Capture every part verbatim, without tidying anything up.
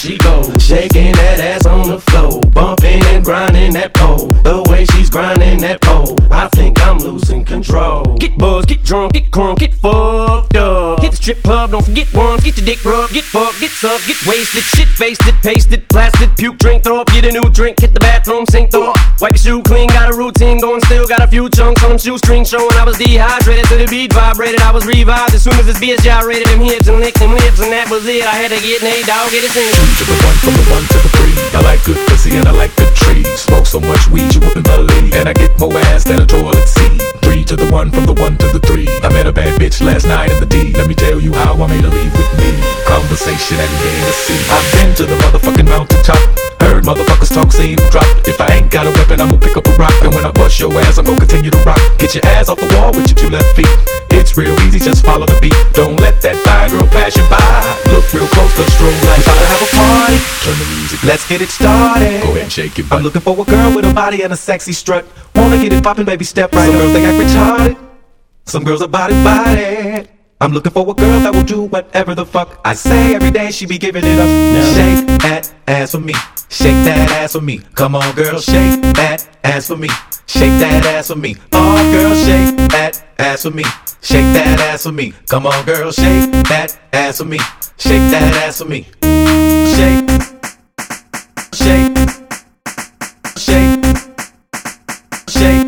she goes, shaking that ass on the floor, bumping and grinding that pole. The way she's grinding that pole, I think I'm losing control. Get buzzed, get drunk, get crunk, get fucked up. Hit the strip club, don't forget ones, get your dick rubbed, get fucked, get sucked, get wasted, shit faced it, pasted, blasted, puke, drink, throw up, get a new drink, hit the bathroom, sink, throw up, wipe your shoe clean, got a routine going, still got a few chunks on them shoestrings showing I was dehydrated to the beat vibrated, I was revived as soon as this bitch gyrated, them hips and licked them lips, and that was it. I had to get Nate Dogg, get it singing. Two to the one, from the one to the three. I like good pussy and I like good trees. Smoke so much weed you wouldn't believe, and I get more ass than a toilet seat. Three to the one, from the one to the three. I met a bad bitch last night in the D. Let me tell you how I made her leave with me. Conversation and Hennessy. I've been to the motherfucking mountaintop. Heard motherfuckers talk, say you drop. If I ain't got a weapon, I'ma pick up a rock. And when I bust your ass, I'm gonna continue to rock. Get your ass off the wall with your two left feet. It's real easy, just follow the beat. Don't let that fine girl pass you by. Look real close, let's stroll like about to have a party. Turn the music, let's get it started. Go ahead and shake your butt. I'm looking for a girl with a body and a sexy strut. Wanna get it poppin', baby, step right. Some girls they act retarded. Some girls are body body. I'm looking for a girl that will do whatever the fuck I say. Every day she be giving it up. No. Shake that ass for me. Shake that ass for me. Come on, girl, shake that ass for me. Shake that ass for me. Oh, girl, shake that ass for me. Shake that ass for me. Come on, girl, shake that ass for me. Shake that ass for me. Shake, shake, shake, shake,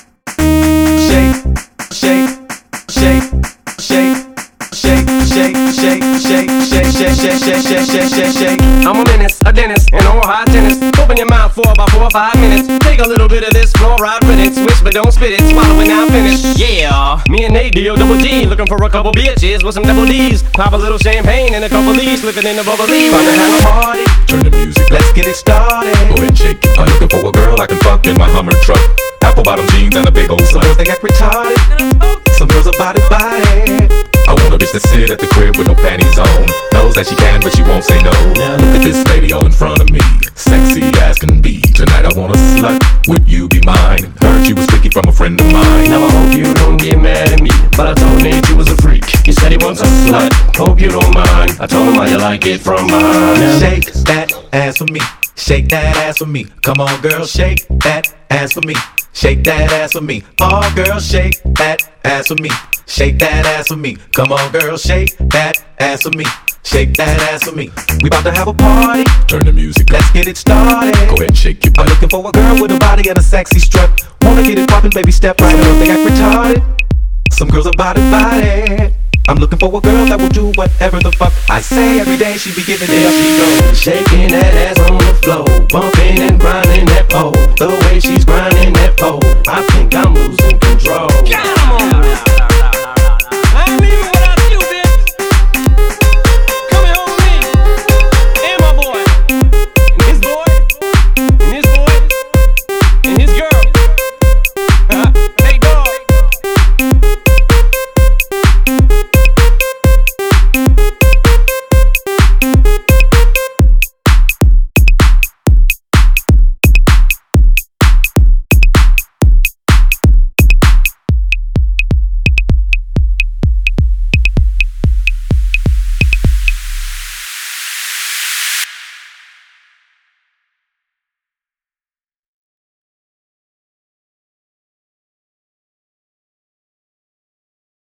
shake, shake, shake, shake. Shake, shake, shake, shake, shake, shake, shake, shake, shake, shake, shake, shake. I'm a menace, a dentist, and all high tennis. Open your mouth for about four or five minutes. Take a little bit of this fluoride with it. Switch but don't spit it, swallow it now finish. Yeah, me and Nate D O double G, looking for a couple bitches with some double D's. Pop a little champagne and a couple leaves, slipping in the bubbly. About to have a party. Turn the music, let's get it started. Go ahead and shake it. I'm looking for a girl I can fuck in my Hummer truck. Apple bottom jeans and a big old slut. Some girls they act retarded. Some girls are body body. I want a bitch that sit at the crib with no panties on. Knows that she can, but she won't say no. Now look at this lady all in front of me, sexy as can be. Tonight I want a slut, would you be mine? Heard she was freaky from a friend of mine. Now I hope you don't get mad at me, but I told Nate you was a freak. He said he wants a slut, hope you don't mind. I told him how you like it from mine. Now shake that ass for me. Shake that ass for me. Come on, girl, shake that ass for me. Shake that ass for me. Oh, girl, shake that ass for me. Shake that ass for me. Come on, girl, shake that ass for me. Shake that ass for me. We about to have a party. Turn the music, let's get it started. Go ahead and shake your butt. I'm looking for a girl with a body and a sexy strut. Wanna get it poppin', baby, step right. Some girls they act retarded. Some girls are body body. I'm looking for a girl that will do whatever the fuck I say. Every day she be giving it up. She goes, shaking that ass on the floor, bumping and grinding that pole. The way she's grinding that pole, I think I'm losing control.